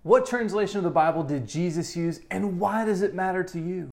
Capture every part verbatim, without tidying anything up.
What translation of the Bible did Jesus use, and why does it matter to you?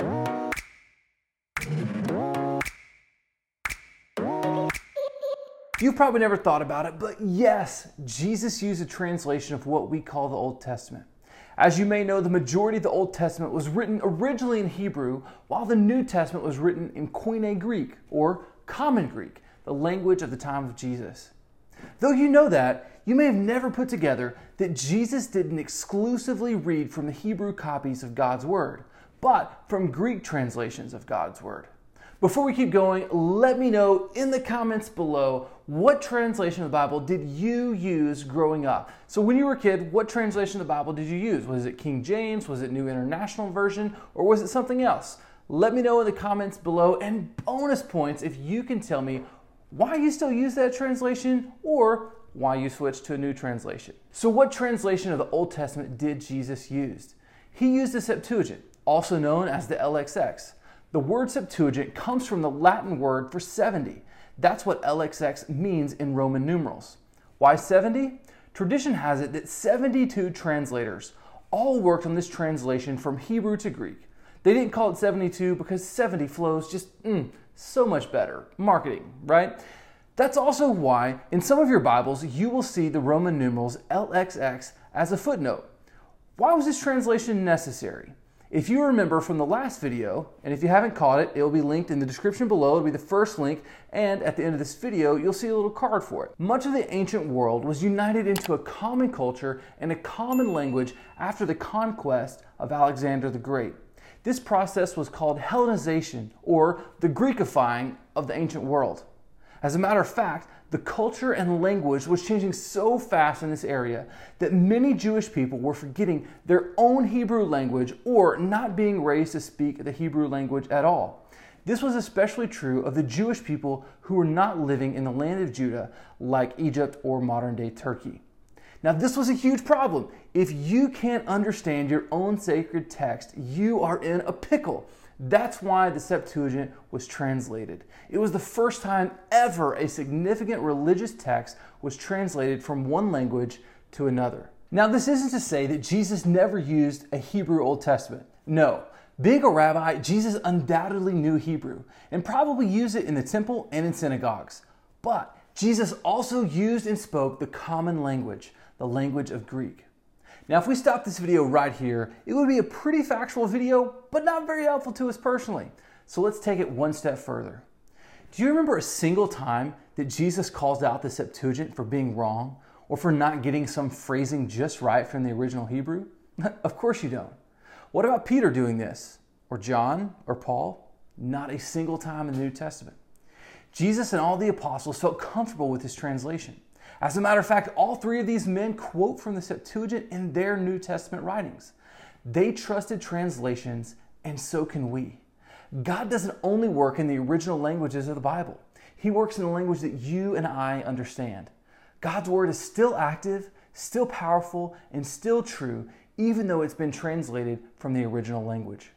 You've probably never thought about it, but yes, Jesus used a translation of what we call the Old Testament. As you may know, the majority of the Old Testament was written originally in Hebrew, while the New Testament was written in Koine Greek, or Common Greek, the language of the time of Jesus. Though you know that, you may have never put together that Jesus didn't exclusively read from the Hebrew copies of God's Word, but from Greek translations of God's Word. Before we keep going, let me know in the comments below, what translation of the Bible did you use growing up? So when you were a kid, what translation of the Bible did you use? Was it King James? Was it New International Version? Or was it something else? Let me know in the comments below, and bonus points if you can tell me why you still use that translation or why you switched to a new translation. So what translation of the Old Testament did Jesus use? He used the Septuagint, also known as the L X X. The word Septuagint comes from the Latin word for seventy. That's what L X X means in Roman numerals. Why seventy? Tradition has it that seventy-two translators all worked on this translation from Hebrew to Greek. They didn't call it seventy-two because seventy flows just mm, so much better. Marketing, right? That's also why in some of your Bibles you will see the Roman numerals L X X as a footnote. Why was this translation necessary? If you remember from the last video, and if you haven't caught it, it will be linked in the description below. It'll be the first link, and at the end of this video, you'll see a little card for it. Much of the ancient world was united into a common culture and a common language after the conquest of Alexander the Great. This process was called Hellenization, or the Greekifying of the ancient world. As a matter of fact, the culture and language was changing so fast in this area that many Jewish people were forgetting their own Hebrew language or not being raised to speak the Hebrew language at all. This was especially true of the Jewish people who were not living in the land of Judah like Egypt or modern-day Turkey. Now, this was a huge problem. If you can't understand your own sacred text, you are in a pickle. That's why the Septuagint was translated. It was the first time ever a significant religious text was translated from one language to another. Now, this isn't to say that Jesus never used a Hebrew Old Testament. No. Being a rabbi, Jesus undoubtedly knew Hebrew and probably used it in the temple and in synagogues. But Jesus also used and spoke the common language, the language of Greek. Now, if we stop this video right here, it would be a pretty factual video, but not very helpful to us personally. So let's take it one step further. Do you remember a single time that Jesus calls out the Septuagint for being wrong or for not getting some phrasing just right from the original Hebrew? Of course you don't. What about Peter doing this? Or John? Or Paul? Not a single time in the New Testament. Jesus and all the apostles felt comfortable with this translation. As a matter of fact, all three of these men quote from the Septuagint in their New Testament writings. They trusted translations, and so can we. God doesn't only work in the original languages of the Bible. He works in a language that you and I understand. God's Word is still active, still powerful, and still true, even though it's been translated from the original language.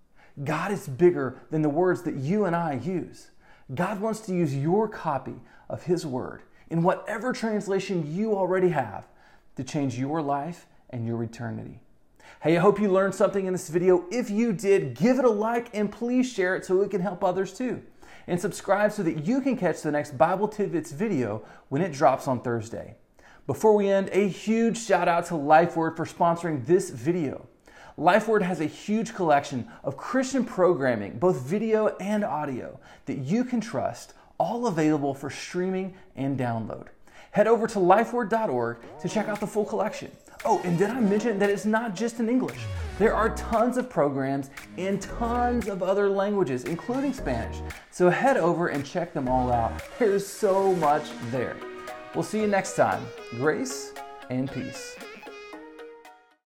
God is bigger than the words that you and I use. God wants to use your copy of His Word in whatever translation you already have to change your life and your eternity. Hey, I hope you learned something in this video. If you did, give it a like and please share it so it can help others too. And subscribe so that you can catch the next Bible Tidbits video when it drops on Thursday. Before we end, a huge shout out to LifeWord for sponsoring this video. LifeWord has a huge collection of Christian programming, both video and audio, that you can trust, all available for streaming and download. Head over to lifeword dot org to check out the full collection. Oh, and did I mention that it's not just in English? There are tons of programs in tons of other languages, including Spanish. So head over and check them all out. There's so much there. We'll see you next time. Grace and peace.